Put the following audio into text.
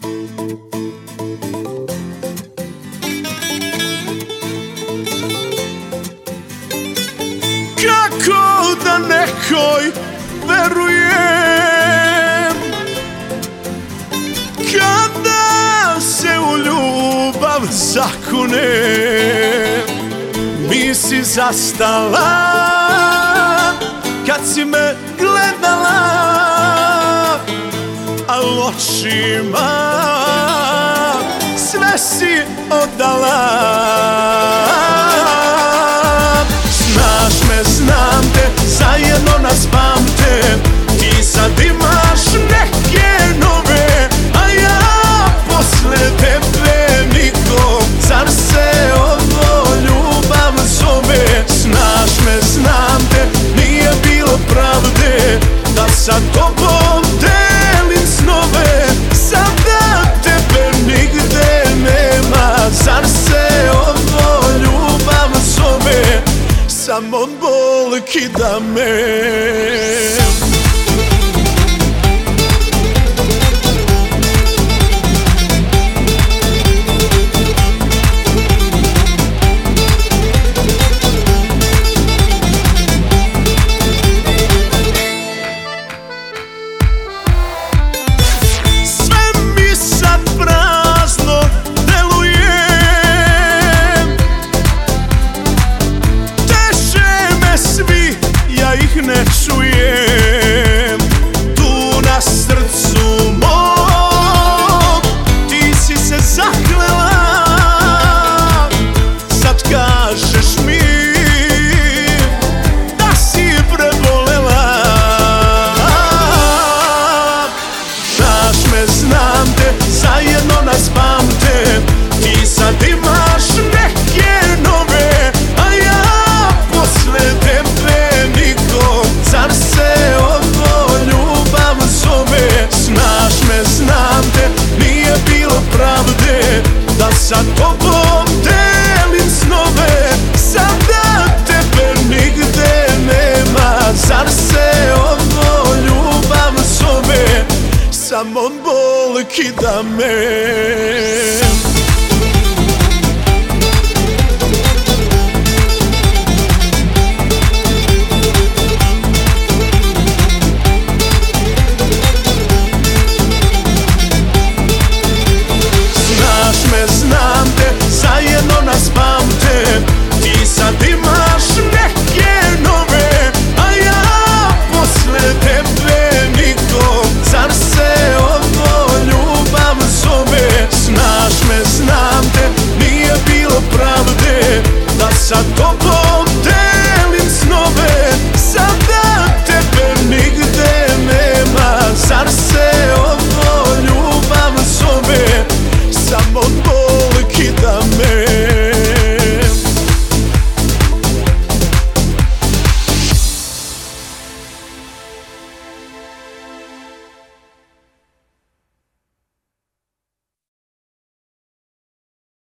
Kako da nekoj verujem kada se u ljubav zakunem? Mi si zastala kad si me gledala, a očima sve si oddala. Znaš me, znam te, zajedno nas pamte. Ti sad imaš neke nove, a ja posle tebe nikom. Zar se ovo ljubav zove? Znaš me, znam te, nije bilo pravde da sa tobom delim snove. Sada tebe nigde nema. Zar se ovo ljubav zove? Samo bol kida me. Ne čujem tu na srcu mom, ti si se zaklela, sad kažeš mi da si prebolela. Znaš me, znam te, zajedno nas pamte. Ti sad imaš neke nove, a ja posle tebe. Zar se ovo ljubav zove? Znaš me, znam te, nije bilo pravde da sa tobom delim snove. Sada tebe nigde nema. Zar se ovo ljubav zove? Samo bol kida me.